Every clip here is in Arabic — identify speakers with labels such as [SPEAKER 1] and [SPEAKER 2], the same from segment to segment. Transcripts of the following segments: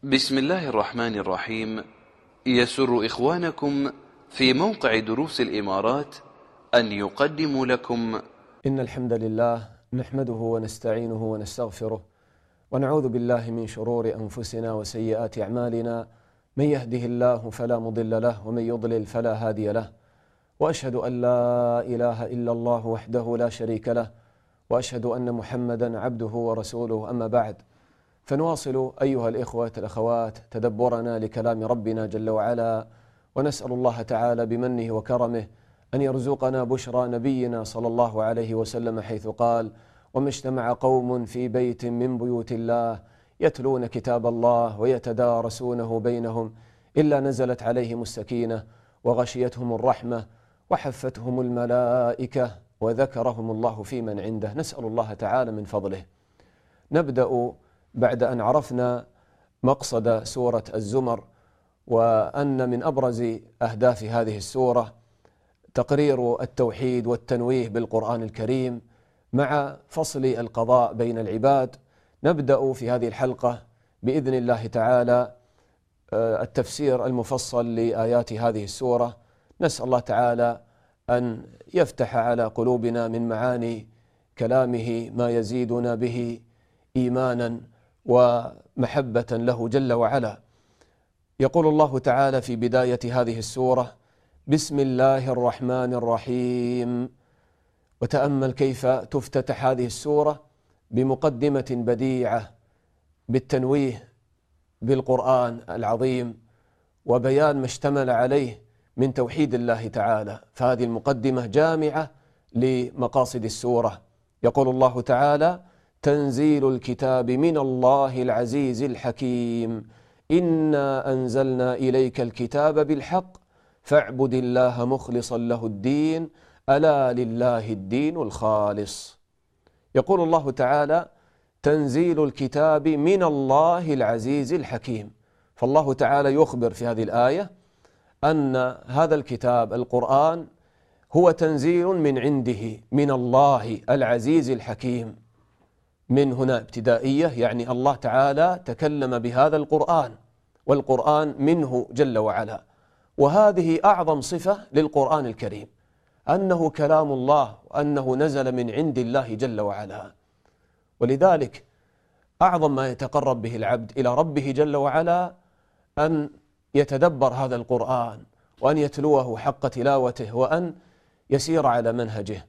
[SPEAKER 1] بسم الله الرحمن الرحيم. يسر إخوانكم في موقع دروس الإمارات أن يقدموا لكم
[SPEAKER 2] إن الحمد لله نحمده ونستعينه ونستغفره ونعوذ بالله من شرور أنفسنا وسيئات أعمالنا. من يهده الله فلا مضل له ومن يضلل فلا هادي له، وأشهد أن لا إله إلا الله وحده لا شريك له، وأشهد أن محمدا عبده ورسوله. أما بعد، فنواصل أيها الإخوة الأخوات تدبرنا لكلام ربنا جل وعلا، ونسأل الله تعالى بمنه وكرمه أن يرزقنا بشرى نبينا صلى الله عليه وسلم، حيث قال: وما اجتمع قوم في بيت من بيوت الله يتلون كتاب الله ويتدارسونه بينهم إلا نزلت عليهم السكينة وغشيتهم الرحمة وحفتهم الملائكة وذكرهم الله في من عنده. نسأل الله تعالى من فضله. نبدأ بعد أن عرفنا مقصد سورة الزمر، وأن من أبرز أهداف هذه السورة تقرير التوحيد والتنويه بالقرآن الكريم مع فصل القضاء بين العباد. نبدأ في هذه الحلقة بإذن الله تعالى التفسير المفصل لآيات هذه السورة. نسأل الله تعالى أن يفتح على قلوبنا من معاني كلامه ما يزيدنا به إيمانا ومحبة له جل وعلا. يقول الله تعالى في بداية هذه السورة: بسم الله الرحمن الرحيم. وتأمل كيف تفتتح هذه السورة بمقدمة بديعة بالتنويه بالقرآن العظيم وبيان ما اشتمل عليه من توحيد الله تعالى، فهذه المقدمة جامعة لمقاصد السورة. يقول الله تعالى: تنزيل الكتاب من الله العزيز الحكيم، إنا أنزلنا إليك الكتاب بالحق فاعبد الله مخلصا له الدين ألا لله الدين الخالص. يقول الله تعالى: تنزيل الكتاب من الله العزيز الحكيم. فالله تعالى يخبر في هذه الآية أن هذا الكتاب القرآن هو تنزيل من عنده من الله العزيز الحكيم. من هنا ابتدائية، يعني الله تعالى تكلم بهذا القرآن، والقرآن منه جل وعلا. وهذه أعظم صفة للقرآن الكريم، أنه كلام الله وأنه نزل من عند الله جل وعلا. ولذلك أعظم ما يتقرب به العبد إلى ربه جل وعلا أن يتدبر هذا القرآن، وأن يتلوه حق تلاوته، وأن يسير على منهجه.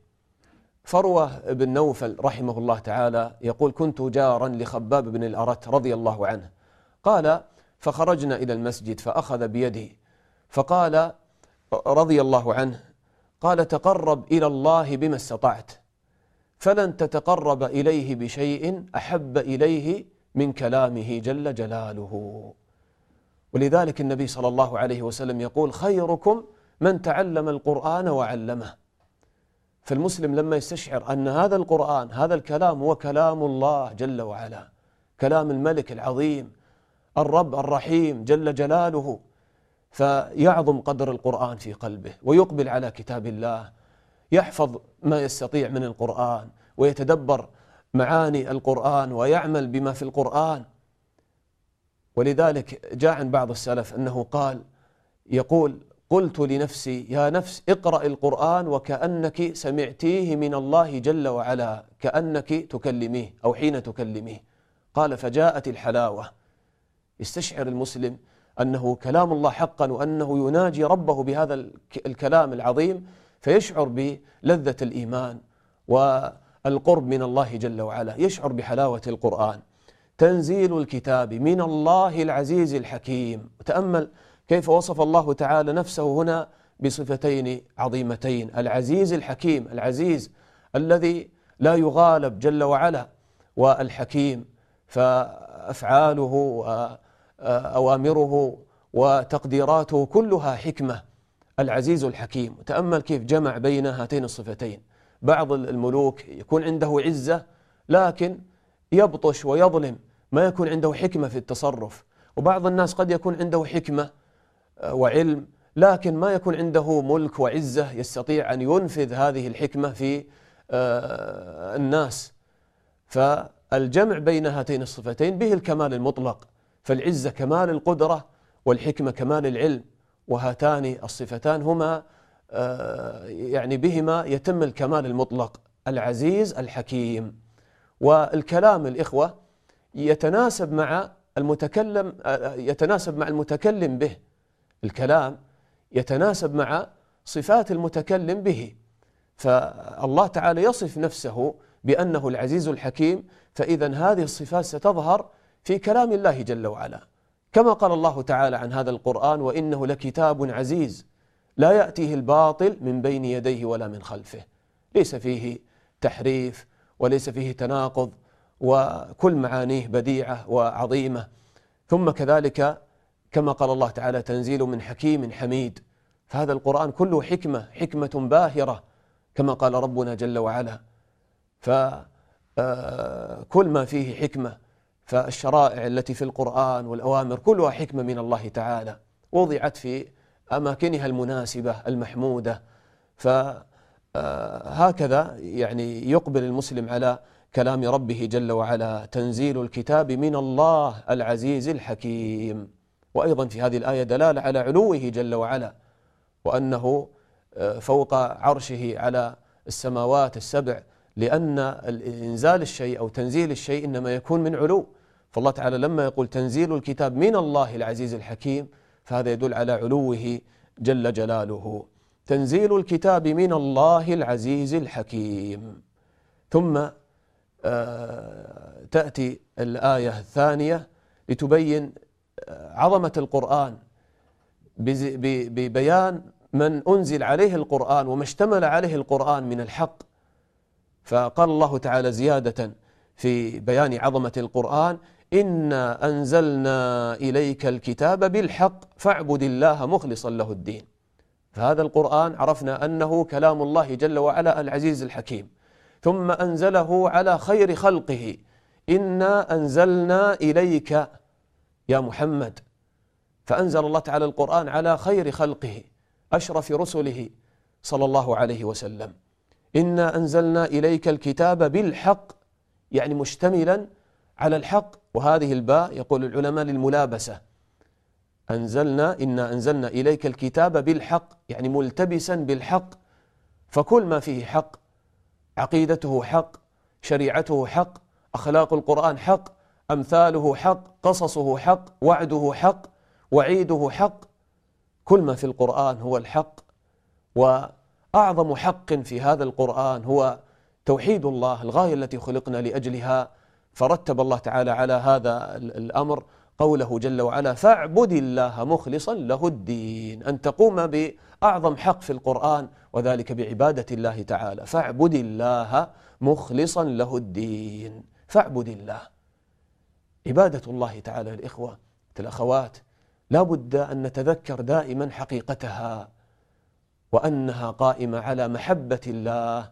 [SPEAKER 2] فروة بن نوفل رحمه الله تعالى يقول: كنت جارا لخباب بن الأرت رضي الله عنه، قال: فخرجنا إلى المسجد فأخذ بيدي فقال رضي الله عنه، قال: تقرب إلى الله بما استطعت، فلن تتقرب إليه بشيء أحب إليه من كلامه جل جلاله. ولذلك النبي صلى الله عليه وسلم يقول: خيركم من تعلم القرآن وعلمه. فالمسلم لما يستشعر أن هذا القرآن هذا الكلام هو كلام الله جل وعلا، كلام الملك العظيم الرب الرحيم جل جلاله، فيعظم قدر القرآن في قلبه ويقبل على كتاب الله، يحفظ ما يستطيع من القرآن ويتدبر معاني القرآن ويعمل بما في القرآن. ولذلك جاء عن بعض السلف أنه قال، يقول: قلت لنفسي يا نفس اقرأ القرآن وكأنك سمعتيه من الله جل وعلا، كأنك تكلميه أو حين تكلميه. قال: فجاءت الحلاوة. يستشعر المسلم أنه كلام الله حقا، وأنه يناجي ربه بهذا الكلام العظيم، فيشعر بلذة الإيمان والقرب من الله جل وعلا، يشعر بحلاوة القرآن. تنزيل الكتاب من الله العزيز الحكيم. وتأمل كيف وصف الله تعالى نفسه هنا بصفتين عظيمتين: العزيز الحكيم، العزيز الذي لا يغالب جل وعلا، والحكيم فأفعاله وأوامره وتقديراته كلها حكمة. العزيز الحكيم. تأمل كيف جمع بين هاتين الصفتين. بعض الملوك يكون عنده عزة لكن يبطش ويظلم، ما يكون عنده حكمة في التصرف. وبعض الناس قد يكون عنده حكمة وعلم لكن ما يكون عنده ملك وعزة يستطيع أن ينفذ هذه الحكمة في الناس. فالجمع بين هاتين الصفتين به الكمال المطلق، فالعزة كمال القدرة والحكمة كمال العلم، وهاتان الصفتان هما يعني بهما يتم الكمال المطلق، العزيز الحكيم. والكلام الإخوة يتناسب مع المتكلم به، الكلام يتناسب مع صفات المتكلم به. فالله تعالى يصف نفسه بأنه العزيز الحكيم، فإذا هذه الصفات ستظهر في كلام الله جل وعلا، كما قال الله تعالى عن هذا القرآن: وإنه لكتاب عزيز لا يأتيه الباطل من بين يديه ولا من خلفه، ليس فيه تحريف وليس فيه تناقض، وكل معانيه بديعة وعظيمة. ثم كذلك كما قال الله تعالى: تنزيل من حكيم حميد، فهذا القرآن كله حكمة باهرة كما قال ربنا جل وعلا. فكل ما فيه حكمة، فالشرائع التي في القرآن والأوامر كلها حكمة من الله تعالى، وضعت في أماكنها المناسبة المحمودة. فهكذا يعني يقبل المسلم على كلام ربه جل وعلا: تنزيل الكتاب من الله العزيز الحكيم. وأيضا في هذه الآية دلالة على علوه جل وعلا، وأنه فوق عرشه على السماوات السبع، لأن إنزال الشيء أو تنزيل الشيء إنما يكون من علو. فالله تعالى لما يقول تنزيل الكتاب من الله العزيز الحكيم، فهذا يدل على علوه جل جلاله. تنزيل الكتاب من الله العزيز الحكيم. ثم تأتي الآية الثانية لتبين عظمة القرآن ببيان من أنزل عليه القرآن وما اشتمل عليه القرآن من الحق. فقال الله تعالى زيادة في بيان عظمة القرآن: إنا أنزلنا إليك الكتاب بالحق فاعبد الله مخلصا له الدين. فهذا القرآن عرفنا أنه كلام الله جل وعلا العزيز الحكيم، ثم أنزله على خير خلقه: إنا أنزلنا إليك يا محمد. فأنزل الله تعالى القرآن على خير خلقه أشرف رسله صلى الله عليه وسلم. إنا أنزلنا إليك الكتاب بالحق، يعني مشتملا على الحق، وهذه الباء يقول العلماء للملابسة. إنا أنزلنا إليك الكتاب بالحق، يعني ملتبسا بالحق، فكل ما فيه حق، عقيدته حق، شريعته حق، أخلاق القرآن حق، أمثاله حق، قصصه حق، وعده حق، وعيده حق، كل ما في القرآن هو الحق. وأعظم حق في هذا القرآن هو توحيد الله، الغاية التي خلقنا لأجلها. فرتب الله تعالى على هذا الأمر قوله جل وعلا: فاعبد الله مخلصا له الدين، أن تقوم بأعظم حق في القرآن، وذلك بعبادة الله تعالى. فاعبد الله مخلصا له الدين، فاعبد الله. عبادة الله تعالى الإخوة الأخوات لا بد أن نتذكر دائما حقيقتها، وأنها قائمة على محبة الله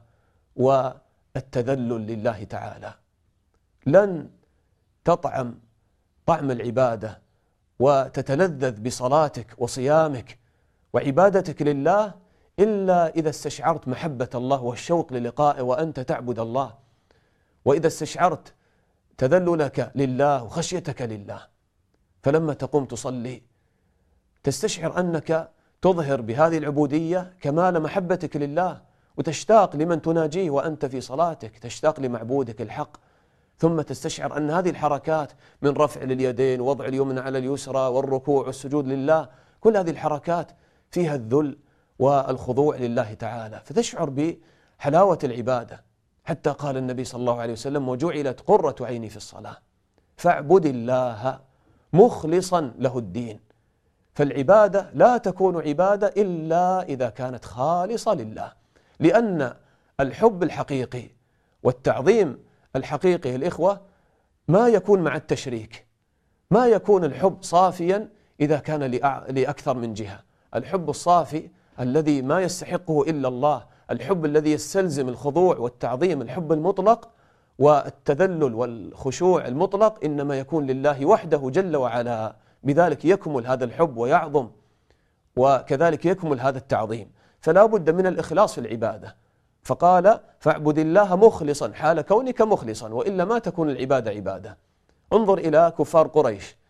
[SPEAKER 2] والتذلل لله تعالى. لن تطعم طعم العبادة وتتلذذ بصلاتك وصيامك وعبادتك لله إلا إذا استشعرت محبة الله والشوق للقائه وأنت تعبد الله، وإذا استشعرت تذللك لله وخشيتك لله. فلما تقوم تصلي تستشعر أنك تظهر بهذه العبودية كمال محبتك لله، وتشتاق لمن تناجيه وأنت في صلاتك، تشتاق لمعبودك الحق. ثم تستشعر أن هذه الحركات من رفع لليدين ووضع اليمنى على اليسرى والركوع والسجود لله، كل هذه الحركات فيها الذل والخضوع لله تعالى، فتشعر بحلاوة العبادة. حتى قال النبي صلى الله عليه وسلم: وجعلت قرة عيني في الصلاة. فاعبد الله مخلصا له الدين. فالعبادة لا تكون عبادة إلا إذا كانت خالصة لله، لأن الحب الحقيقي والتعظيم الحقيقي الإخوة ما يكون مع التشريك. ما يكون الحب صافيا إذا كان لأكثر من جهة. الحب الصافي الذي ما يستحقه إلا الله، الحب الذي يستلزم الخضوع والتعظيم، الحب المطلق والتذلل والخشوع المطلق، إنما يكون لله وحده جل وعلا. بذلك يكمل هذا الحب ويعظم، وكذلك يكمل هذا التعظيم. فلا بد من الإخلاص في العبادة. فقال: فاعبد الله مخلصا، حال كونك مخلصا، وإلا ما تكون العبادة عبادة. انظر إلى كفار قريش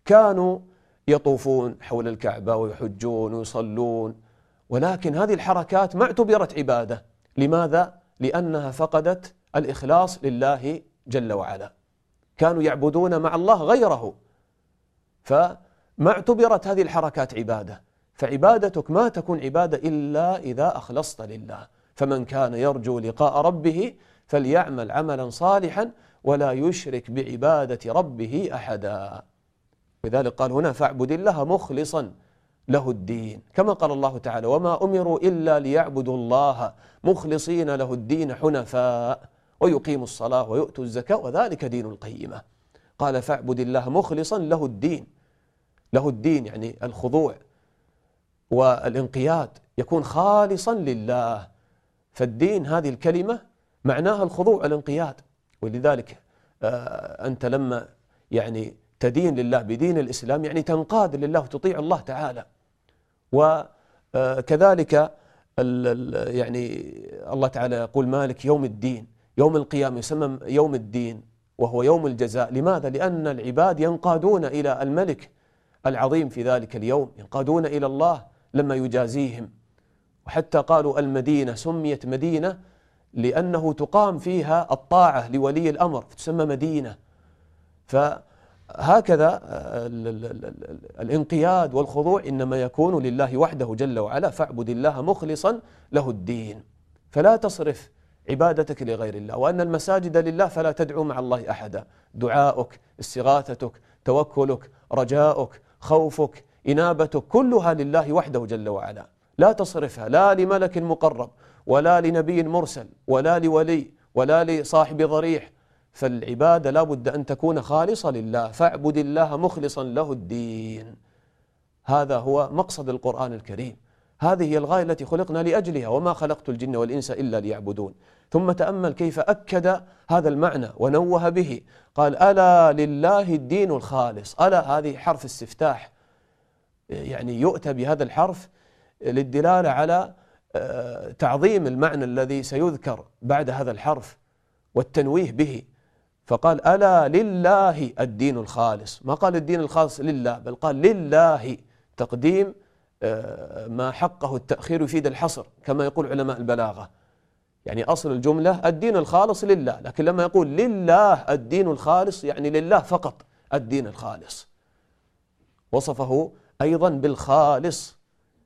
[SPEAKER 2] كانوا يطوفون حول الكعبة ويحجون ويصلون، ولكن هذه الحركات ما اعتبرت عبادة. لماذا؟ لأنها فقدت الإخلاص لله جل وعلا، كانوا يعبدون مع الله غيره، فما اعتبرت هذه الحركات عبادة. فعبادتك ما تكون عبادة إلا إذا أخلصت لله. فمن كان يرجو لقاء ربه فليعمل عملا صالحا ولا يشرك بعبادة ربه أحدا. لذلك قال هنا فاعبد الله مخلصا له الدين، كما قال الله تعالى وما أمروا إلا ليعبدوا الله مخلصين له الدين حنفاء ويقيموا الصلاة ويؤتوا الزكاة وذلك دين القيمة. قال فاعبد الله مخلصا له الدين. له الدين يعني الخضوع والانقياد يكون خالصا لله. فالدين هذه الكلمة معناها الخضوع والانقياد. ولذلك أنت لما يعني تدين لله بدين الإسلام يعني تنقاد لله وتطيع الله تعالى. وكذلك يعني الله تعالى يقول مالك يوم الدين، يوم القيامة يسمى يوم الدين وهو يوم الجزاء. لماذا؟ لأن العباد ينقادون إلى الملك العظيم في ذلك اليوم، ينقادون إلى الله لما يجازيهم. وحتى قالوا المدينة سميت مدينة لأنه تقام فيها الطاعة لولي الأمر فتسمى مدينة. فهكذا الانقياد والخضوع إنما يكون لله وحده جل وعلا. فاعبد الله مخلصا له الدين، فلا تصرف عبادتك لغير الله. وأن المساجد لله فلا تدعو مع الله أحدا. دعاؤك، استغاثتك، توكلك، رجاؤك، خوفك، إنابتك كلها لله وحده جل وعلا. لا تصرفها لا لملك مقرب ولا لنبي مرسل ولا لولي ولا لصاحب ضريح. فالعبادة لا بد أن تكون خالصة لله. فاعبد الله مخلصا له الدين. هذا هو مقصد القرآن الكريم. هذه هي الغاية التي خلقنا لأجلها وما خلقت الجن والإنس إلا ليعبدون. ثم تأمل كيف أكد هذا المعنى ونوه به. قال ألا لله الدين الخالص. ألا هذه حرف استفتاح، يعني يؤتى بهذا الحرف للدلالة على تعظيم المعنى الذي سيذكر بعد هذا الحرف والتنويه به. فقال ألا لله الدين الخالص، ما قال الدين الخالص لله بل قال لله. تقديم ما حقه التأخير يفيد الحصر كما يقول علماء البلاغة. يعني أصل الجملة الدين الخالص لله، لكن لما يقول لله الدين الخالص يعني لله فقط الدين الخالص. وصفه أيضا بالخالص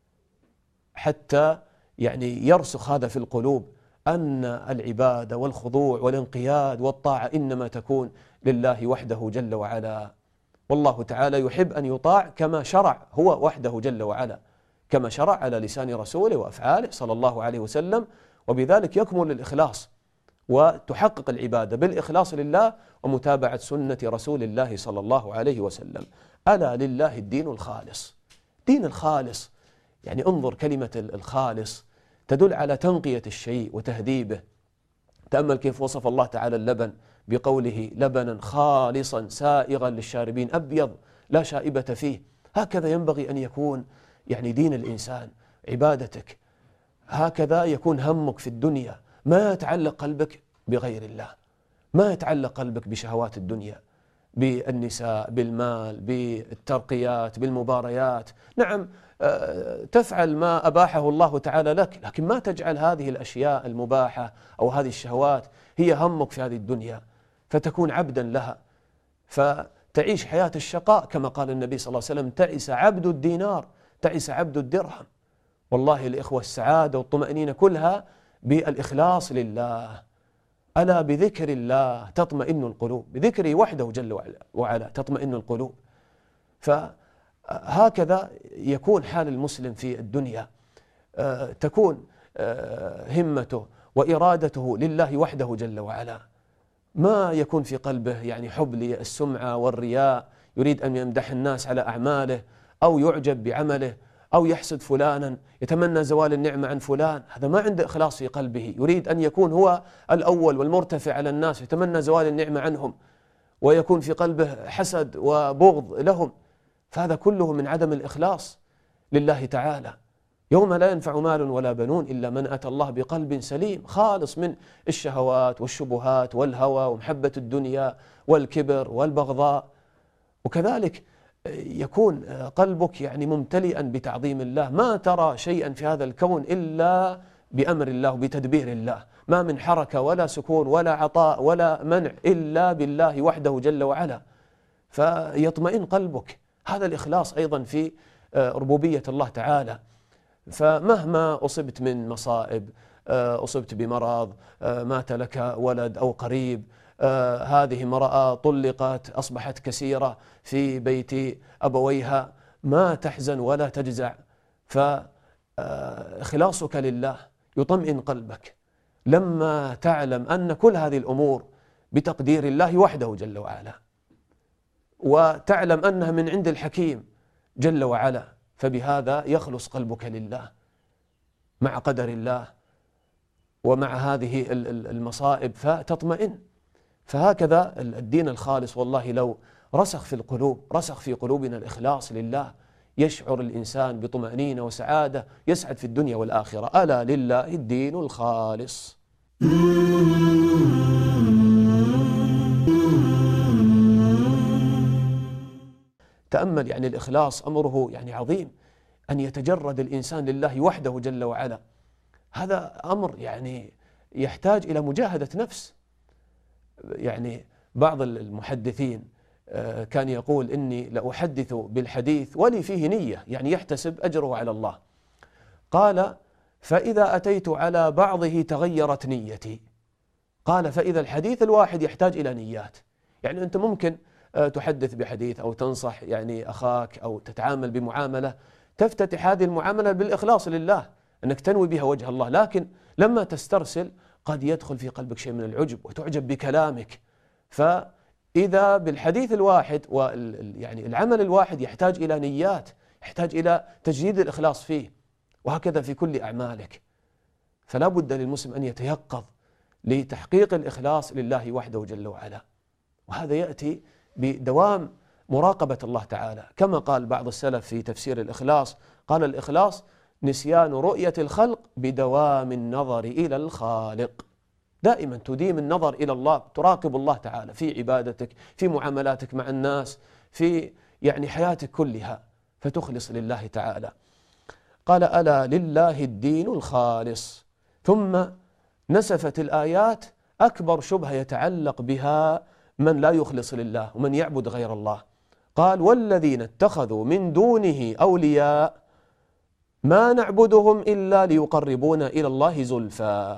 [SPEAKER 2] حتى يعني يرسخ هذا في القلوب أن العبادة والخضوع والانقياد والطاعة إنما تكون لله وحده جل وعلا. والله تعالى يحب أن يطاع كما شرع هو وحده جل وعلا، كما شرع على لسان رسوله وأفعاله صلى الله عليه وسلم. وبذلك يكمل الإخلاص وتحقق العبادة بالإخلاص لله ومتابعة سنة رسول الله صلى الله عليه وسلم. ألا لله الدين الخالص. دين الخالص يعني انظر كلمة الخالص تدل على تنقية الشيء وتهذيبه. تأمل كيف وصف الله تعالى اللبن بقوله لبنا خالصا سائغا للشاربين أبيض لا شائبة فيه. هكذا ينبغي أن يكون يعني دين الإنسان، عبادتك هكذا يكون همك في الدنيا. ما يتعلق قلبك بغير الله، ما يتعلق قلبك بشهوات الدنيا، بالنساء، بالمال، بالترقيات، بالمباريات. نعم تفعل ما أباحه الله تعالى لك، لكن ما تجعل هذه الأشياء المباحة أو هذه الشهوات هي همك في هذه الدنيا فتكون عبدا لها، فتعيش حياة الشقاء كما قال النبي صلى الله عليه وسلم تعس عبد الدينار تعس عبد الدرهم. والله الإخوة السعادة والطمأنينة كلها بالإخلاص لله. ألا بذكر الله تطمئن القلوب، بذكره وحده جل وعلا تطمئن القلوب. فهكذا يكون حال المسلم في الدنيا، تكون همته وإرادته لله وحده جل وعلا. ما يكون في قلبه يعني حب للسمعة والرياء، يريد أن يمدح الناس على أعماله أو يعجب بعمله أو يحسد فلانا، يتمنى زوال النعمة عن فلان. هذا ما عنده إخلاص في قلبه، يريد أن يكون هو الأول والمرتفع على الناس، يتمنى زوال النعمة عنهم ويكون في قلبه حسد وبغض لهم. فهذا كله من عدم الإخلاص لله تعالى. يوم لا ينفع مال ولا بنون إلا من أتى الله بقلب سليم خالص من الشهوات والشبهات والهوى ومحبة الدنيا والكبر والبغضاء. وكذلك يكون قلبك يعني ممتلئا بتعظيم الله، ما ترى شيئا في هذا الكون إلا بأمر الله وبتدبير الله، ما من حركة ولا سكون ولا عطاء ولا منع إلا بالله وحده جل وعلا، فيطمئن قلبك. هذا الإخلاص أيضا في ربوبية الله تعالى. فمهما أصبت من مصائب، أصبت بمرض، مات لك ولد أو قريب، هذه امرأة طلقت أصبحت كسيرة في بيت أبويها، ما تحزن ولا تجزع، فإخلاصك لله يطمئن قلبك لما تعلم أن كل هذه الأمور بتقدير الله وحده جل وعلا، وتعلم أنها من عند الحكيم جل وعلا، فبهذا يخلص قلبك لله مع قدر الله ومع هذه المصائب فتطمئن. فهكذا الدين الخالص والله لو رسخ في القلوب، رسخ في قلوبنا الإخلاص لله، يشعر الإنسان بطمأنينة وسعادة، يسعد في الدنيا والآخرة. ألا لله الدين الخالص. تأمل يعني الإخلاص أمره يعني عظيم، أن يتجرد الإنسان لله وحده جل وعلا. هذا أمر يعني يحتاج إلى مجاهدة نفس. يعني بعض المحدثين كان يقول إني لأحدث بالحديث ولي فيه نية، يعني يحتسب أجره على الله. قال فإذا أتيت على بعضه تغيرت نيتي. قال فإذا الحديث الواحد يحتاج إلى نيات. يعني أنت ممكن تحدث بحديث أو تنصح يعني أخاك أو تتعامل بمعاملة، تفتتح هذه المعاملة بالإخلاص لله، أنك تنوي بها وجه الله، لكن لما تسترسل قد يدخل في قلبك شيء من العجب وتعجب بكلامك. فإذا بالحديث الواحد يعني العمل الواحد يحتاج إلى نيات، يحتاج إلى تجديد الإخلاص فيه، وهكذا في كل أعمالك. فلا بد للمسلم أن يتيقظ لتحقيق الإخلاص لله وحده جل وعلا، وهذا يأتي بدوام مراقبة الله تعالى، كما قال بعض السلف في تفسير الإخلاص، قال الإخلاص نسيان رؤية الخلق بدوام النظر إلى الخالق. دائما تديم النظر إلى الله، تراقب الله تعالى في عبادتك، في معاملاتك مع الناس، في يعني حياتك كلها، فتخلص لله تعالى. قال ألا لله الدين الخالص. ثم نسفت الآيات أكبر شبهة يتعلق بها من لا يخلص لله ومن يعبد غير الله. قال والذين اتخذوا من دونه أولياء ما نعبدهم إلا ليقربونا إلى الله زلفى.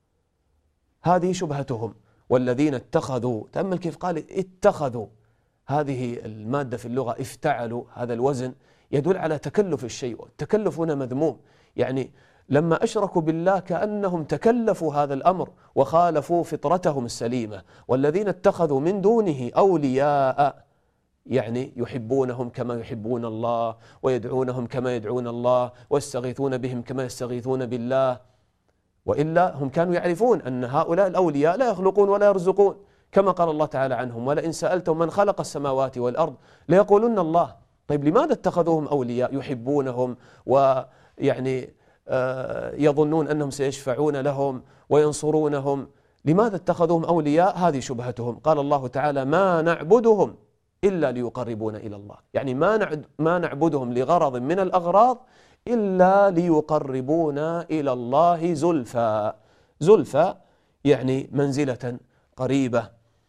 [SPEAKER 2] هذه شبهتهم. والذين اتخذوا، تأمل كيف قال اتخذوا، هذه المادة في اللغة افتعلوا، هذا الوزن يدل على تكلف الشيء، التكلف هنا مذموم. يعني لما أشركوا بالله كأنهم تكلفوا هذا الأمر وخالفوا فطرتهم السليمة. والذين اتخذوا من دونه أولياء يعني يحبونهم كما يحبون الله، ويدعونهم كما يدعون الله، ويستغيثون بهم كما يستغيثون بالله. وإلا هم كانوا يعرفون أن هؤلاء الأولياء لا يخلقون ولا يرزقون، كما قال الله تعالى عنهم ولئن سألتهم من خلق السماوات والأرض ليقولن الله. طيب لماذا اتخذوهم أولياء يحبونهم ويعني يظنون أنهم سيشفعون لهم وينصرونهم؟ لماذا اتخذوهم أولياء؟ هذه شبهتهم. قال الله تعالى ما نعبدهم إلا ليقربونا إلى الله، يعني ما نعبدهم لغرض من الأغراض إلا ليقربونا إلى الله زلفى. زلفى يعني منزلة قريبة،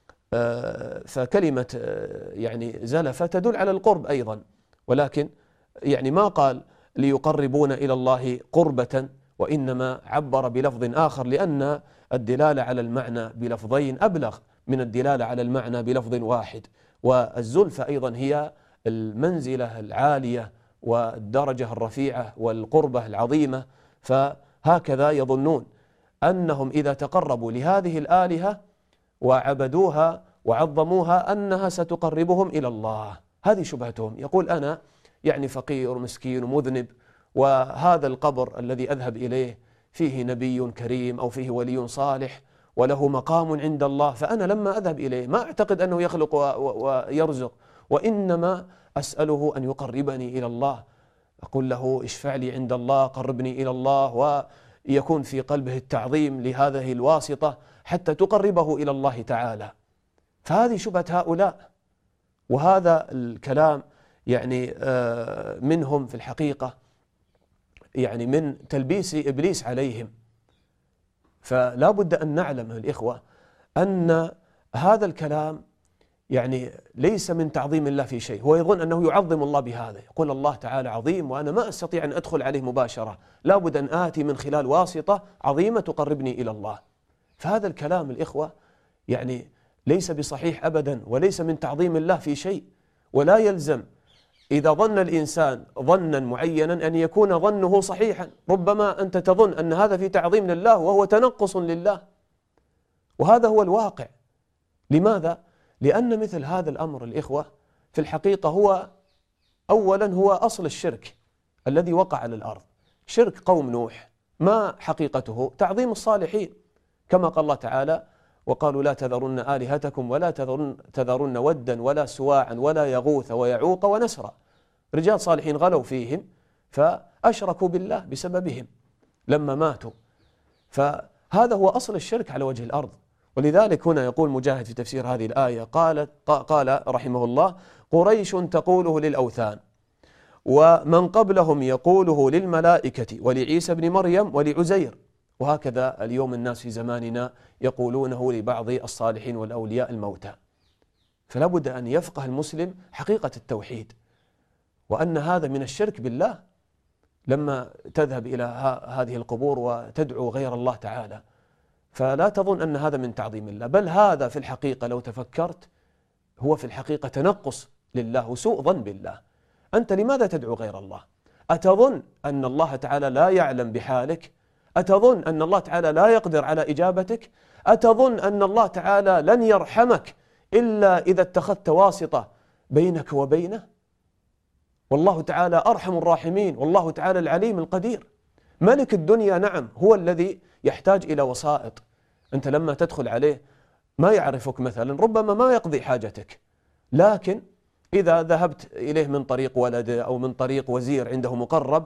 [SPEAKER 2] فكلمة يعني زلفة تدل على القرب أيضا، ولكن يعني ما قال ليقربون إلى الله قربة، وإنما عبر بلفظ آخر، لأن الدلالة على المعنى بلفظين أبلغ من الدلالة على المعنى بلفظ واحد. والزلفى أيضا هي المنزلة العالية والدرجة الرفيعة والقربة العظيمة. فهكذا يظنون أنهم إذا تقربوا لهذه الآلهة وعبدوها وعظموها أنها ستقربهم إلى الله. هذه شبهتهم. يقول أنا يعني فقير مسكين ومذنب، وهذا القبر الذي أذهب إليه فيه نبي كريم أو فيه ولي صالح وله مقام عند الله، فأنا لما أذهب إليه ما أعتقد أنه يخلق ويرزق، وإنما أسأله أن يقربني إلى الله. أقول له اشفع لي عند الله، قربني إلى الله، ويكون في قلبه التعظيم لهذه الواسطة حتى تقربه إلى الله تعالى. فهذه شبهة هؤلاء، وهذا الكلام يعني منهم في الحقيقة يعني من تلبيس إبليس عليهم. فلا بد أن نعلم الإخوة أن هذا الكلام يعني ليس من تعظيم الله في شيء. هو يظن أنه يعظم الله بهذا، يقول الله تعالى عظيم وأنا ما أستطيع أن أدخل عليه مباشرة، لا بد أن آتي من خلال واسطة عظيمة تقربني إلى الله. فهذا الكلام الإخوة يعني ليس بصحيح أبدا، وليس من تعظيم الله في شيء. ولا يلزم إذا ظن الإنسان ظنا معينا أن يكون ظنه صحيحا. ربما أنت تظن أن هذا في تعظيم لله وهو تنقص لله، وهذا هو الواقع. لماذا؟ لأن مثل هذا الأمر الإخوة في الحقيقة هو أولا هو أصل الشرك الذي وقع على الأرض. شرك قوم نوح ما حقيقته؟ تعظيم الصالحين، كما قال الله تعالى وقالوا لا تذرن آلهتكم ولا تذرن ودا ولا سواعا ولا يغوث ويعوق ونسرا. رجال صالحين غلوا فيهم فأشركوا بالله بسببهم لما ماتوا. فهذا هو أصل الشرك على وجه الأرض. ولذلك هنا يقول مجاهد في تفسير هذه الآية قال رحمه الله: قريش تقوله للأوثان، ومن قبلهم يقوله للملائكة ولعيسى بن مريم ولعزير. وهكذا اليوم الناس في زماننا يقولونه لبعض الصالحين والأولياء الموتى. فلا بد أن يفقه المسلم حقيقة التوحيد، وأن هذا من الشرك بالله لما تذهب إلى هذه القبور وتدعو غير الله تعالى. فلا تظن أن هذا من تعظيم الله، بل هذا في الحقيقة لو تفكرت هو في الحقيقة تنقص لله وسوء ظن بالله. أنت لماذا تدعو غير الله؟ أتظن أن الله تعالى لا يعلم بحالك؟ أتظن أن الله تعالى لا يقدر على إجابتك؟ أتظن أن الله تعالى لن يرحمك إلا إذا اتخذت واسطة بينك وبينه؟ والله تعالى أرحم الراحمين، والله تعالى العليم القدير. ملك الدنيا نعم هو الذي يحتاج إلى وسائط. أنت لما تدخل عليه ما يعرفك مثلا، ربما ما يقضي حاجتك، لكن إذا ذهبت إليه من طريق ولد أو من طريق وزير عنده مقرب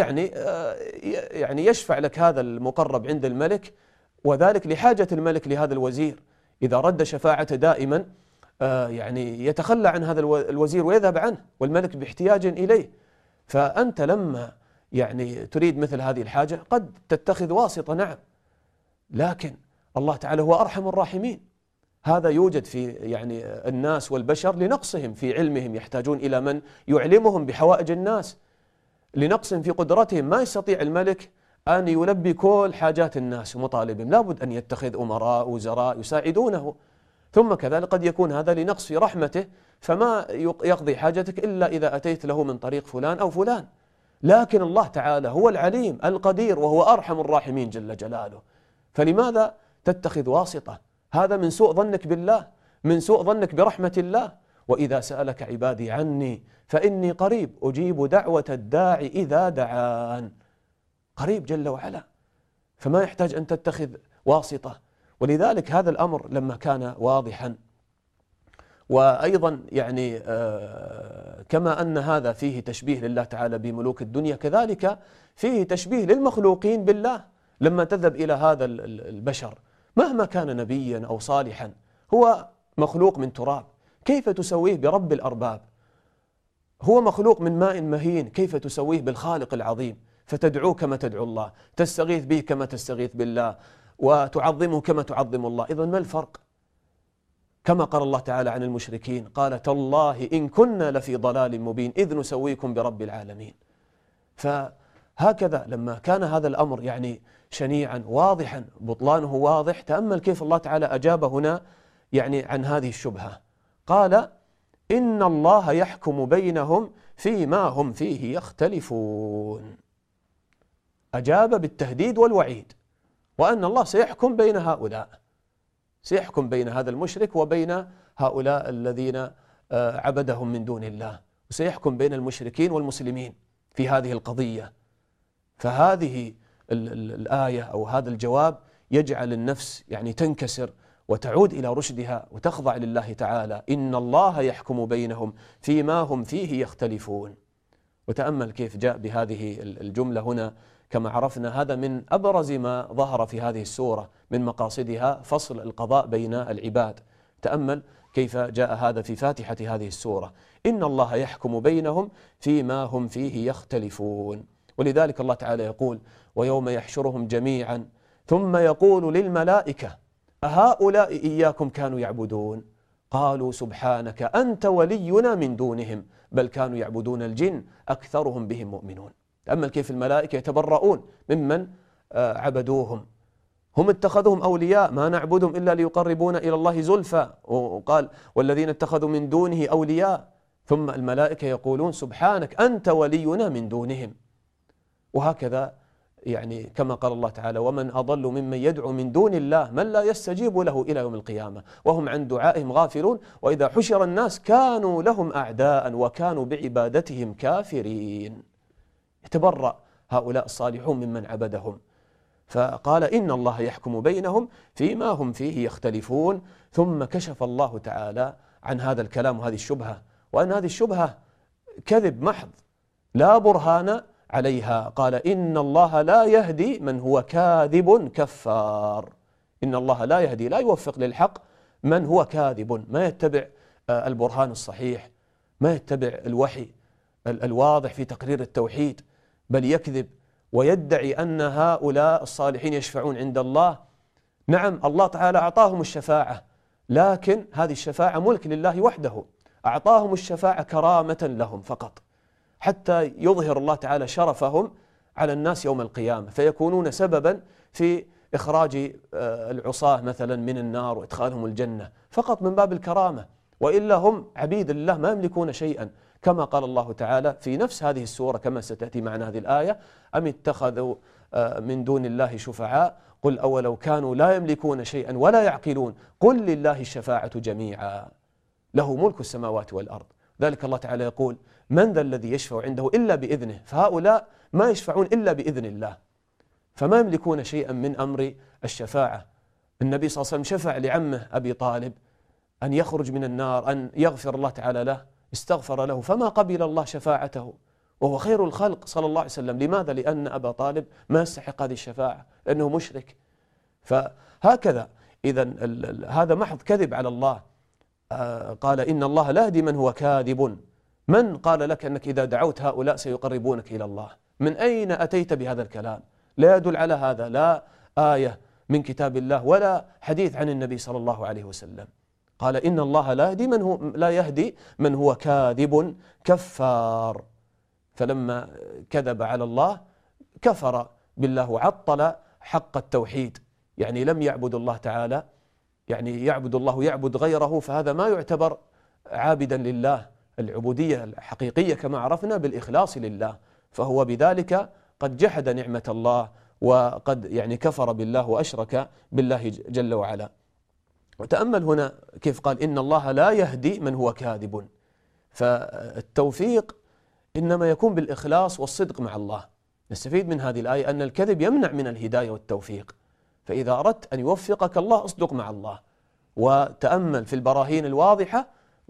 [SPEAKER 2] يعني يشفع لك هذا المقرب عند الملك، وذلك لحاجة الملك لهذا الوزير. إذا رد شفاعته دائما يعني يتخلى عن هذا الوزير ويذهب عنه، والملك باحتياج إليه. فأنت لما يعني تريد مثل هذه الحاجة قد تتخذ واسطة نعم، لكن الله تعالى هو أرحم الراحمين. هذا يوجد في يعني الناس والبشر لنقصهم في علمهم، يحتاجون إلى من يعلمهم بحوائج الناس. لنقص في قدرتهم ما يستطيع الملك أن يلبي كل حاجات الناس ومطالبهم، لابد أن يتخذ أمراء وزراء يساعدونه. ثم كذلك قد يكون هذا لنقص في رحمته، فما يقضي حاجتك إلا إذا أتيت له من طريق فلان أو فلان. لكن الله تعالى هو العليم القدير وهو أرحم الراحمين جل جلاله. فلماذا تتخذ واسطة؟ هذا من سوء ظنك بالله، من سوء ظنك برحمة الله. وإذا سألك عبادي عني فإني قريب أجيب دعوة الداعي إذا دعان. قريب جل وعلا، فما يحتاج أن تتخذ واسطة. ولذلك هذا الأمر لما كان واضحا، وأيضا يعني كما أن هذا فيه تشبيه لله تعالى بملوك الدنيا، كذلك فيه تشبيه للمخلوقين بالله. لما تذهب إلى هذا البشر مهما كان نبيا أو صالحا هو مخلوق من تراب، كيف تسويه برب الأرباب؟ هو مخلوق من ماء مهين، كيف تسويه بالخالق العظيم؟ فتدعوه كما تدعو الله، تستغيث به كما تستغيث بالله، وتعظمه كما تعظم الله. إذن ما الفرق؟ كما قال الله تعالى عن المشركين: قال تالله إن كنا لفي ضلال مبين إذ نسويكم برب العالمين. فهكذا لما كان هذا الأمر يعني شنيعا واضحا بطلانه واضح، تأمل كيف الله تعالى أجاب هنا يعني عن هذه الشبهة. قال إن الله يحكم بينهم فيما هم فيه يختلفون. أجاب بالتهديد والوعيد، وأن الله سيحكم بين هؤلاء، سيحكم بين هذا المشرك وبين هؤلاء الذين عبدهم من دون الله، وسيحكم بين المشركين والمسلمين في هذه القضية. فهذه الآية أو هذا الجواب يجعل النفس يعني تنكسر وتعود إلى رشدها وتخضع لله تعالى. إن الله يحكم بينهم فيما هم فيه يختلفون. وتأمل كيف جاء بهذه الجملة هنا. كما عرفنا هذا من أبرز ما ظهر في هذه السورة من مقاصدها فصل القضاء بين العباد. تأمل كيف جاء هذا في فاتحة هذه السورة: إن الله يحكم بينهم فيما هم فيه يختلفون. ولذلك الله تعالى يقول: ويوم يحشرهم جميعا ثم يقول للملائكة أهؤلاء إياكم كانوا يعبدون قالوا سبحانك أنت ولينا من دونهم بل كانوا يعبدون الجن أكثرهم بهم مؤمنون. تأمل كيف الملائكة يتبرؤون ممن عبدوهم، هم اتخذوهم أولياء، ما نعبدهم إلا ليقربونا إلى الله زلفى، وقال والذين اتخذوا من دونه أولياء، ثم الملائكة يقولون سبحانك أنت ولينا من دونهم. وهكذا يعني كما قال الله تعالى: ومن أضل ممن يدعو من دون الله من لا يستجيب له إلى يوم القيامة وهم عن دعائهم غافلون وإذا حشر الناس كانوا لهم أعداء وكانوا بعبادتهم كافرين. يتبرأ هؤلاء الصالحون ممن عبدهم. فقال: إن الله يحكم بينهم فيما هم فيه يختلفون. ثم كشف الله تعالى عن هذا الكلام وهذه الشبهة، وأن هذه الشبهة كذب محض لا برهان عليها. قال: إن الله لا يهدي من هو كاذب كفار. إن الله لا يهدي، لا يوفق للحق من هو كاذب، ما يتبع البرهان الصحيح، ما يتبع الوحي الواضح في تقرير التوحيد، بل يكذب ويدعي أن هؤلاء الصالحين يشفعون عند الله. نعم، الله تعالى أعطاهم الشفاعة، لكن هذه الشفاعة ملك لله وحده، أعطاهم الشفاعة كرامة لهم فقط، حتى يظهر الله تعالى شرفهم على الناس يوم القيامة، فيكونون سببا في إخراج العصاة مثلا من النار وإدخالهم الجنة فقط من باب الكرامة، وإلا هم عبيد الله ما يملكون شيئا، كما قال الله تعالى في نفس هذه السورة كما ستأتي معنا هذه الآية: أم اتخذوا من دون الله شفعاء قل أولو كانوا لا يملكون شيئا ولا يعقلون قل لله الشفاعة جميعا له ملك السماوات والأرض. ذلك الله تعالى يقول: من ذا الذي يشفع عنده إلا بإذنه، فهؤلاء ما يشفعون إلا بإذن الله، فما يملكون شيئا من أمر الشفاعة. النبي صلى الله عليه وسلم شفع لعمه أبي طالب أن يخرج من النار، أن يغفر الله تعالى له، استغفر له فما قبل الله شفاعته، وهو خير الخلق صلى الله عليه وسلم. لماذا؟ لأن أبا طالب ما يستحق هذه الشفاعة لأنه مشرك. فهكذا إذن هذا محض كذب على الله. قال: إن الله لا يهدي من هو كاذب. من قال لك أنك إذا دعوت هؤلاء سيقربونك إلى الله؟ من أين أتيت بهذا الكلام؟ لا يدل على هذا لا آية من كتاب الله ولا حديث عن النبي صلى الله عليه وسلم. قال: إن الله لا يهدي من هو كاذب كفار. فلما كذب على الله كفر بالله وعطل حق التوحيد، يعني لم يعبد الله تعالى، يعني يعبد الله يعبد غيره، فهذا ما يعتبر عابدا لله. العبودية الحقيقية كما عرفنا بالإخلاص لله، فهو بذلك قد جحد نعمة الله وقد يعني كفر بالله وأشرك بالله جل وعلا. وتأمل هنا كيف قال: إن الله لا يهدي من هو كاذب. فالتوفيق إنما يكون بالإخلاص والصدق مع الله. نستفيد من هذه الآية أن الكذب يمنع من الهداية والتوفيق، فإذا أردت أن يوفقك الله اصدق مع الله وتأمل في البراهين الواضحة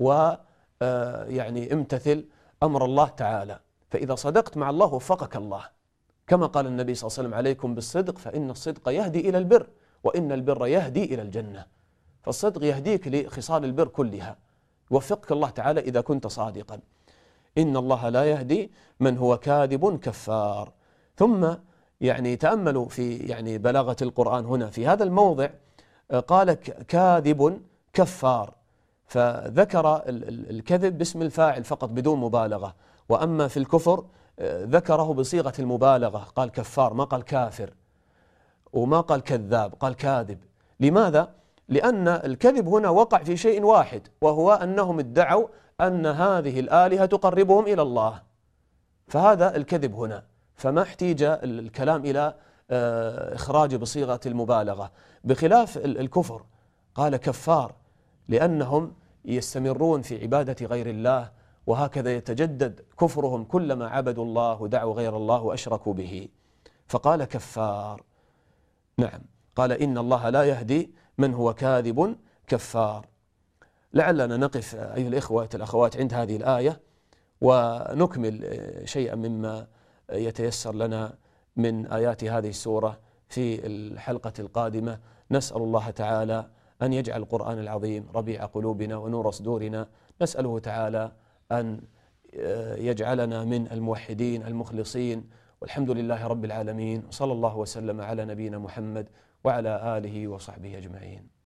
[SPEAKER 2] ويعني امتثل أمر الله تعالى، فإذا صدقت مع الله وفقك الله، كما قال النبي صلى الله عليه وسلم: عليكم بالصدق فإن الصدق يهدي إلى البر وإن البر يهدي إلى الجنة. فالصدق يهديك لخصال البر كلها، يوفقك الله تعالى إذا كنت صادقا. إن الله لا يهدي من هو كاذب كفار. ثم يعني تأملوا في يعني بلاغة القرآن هنا في هذا الموضع، قال كاذب كفار، فذكر الكذب باسم الفاعل فقط بدون مبالغة، وأما في الكفر ذكره بصيغة المبالغة، قال كفار ما قال كافر، وما قال كذاب قال كاذب. لماذا؟ لأن الكذب هنا وقع في شيء واحد، وهو أنهم ادعوا أن هذه الآلهة تقربهم إلى الله، فهذا الكذب هنا، فما احتيج الكلام إلى إخراج بصيغة المبالغة، بخلاف الكفر قال كفار لأنهم يستمرون في عبادة غير الله، وهكذا يتجدد كفرهم كلما عبدوا الله ودعوا غير الله وأشركوا به، فقال كفار. نعم، قال إن الله لا يهدي من هو كاذب كفار. لعلنا نقف أيها الإخوة الأخوات عند هذه الآية ونكمل شيئا مما يتيسر لنا من آيات هذه السورة في الحلقة القادمة. نسأل الله تعالى أن يجعل القرآن العظيم ربيع قلوبنا ونور صدورنا. نسأله تعالى أن يجعلنا من الموحدين المخلصين، والحمد لله رب العالمين، صلى الله وسلم على نبينا محمد وعلى آله وصحبه أجمعين.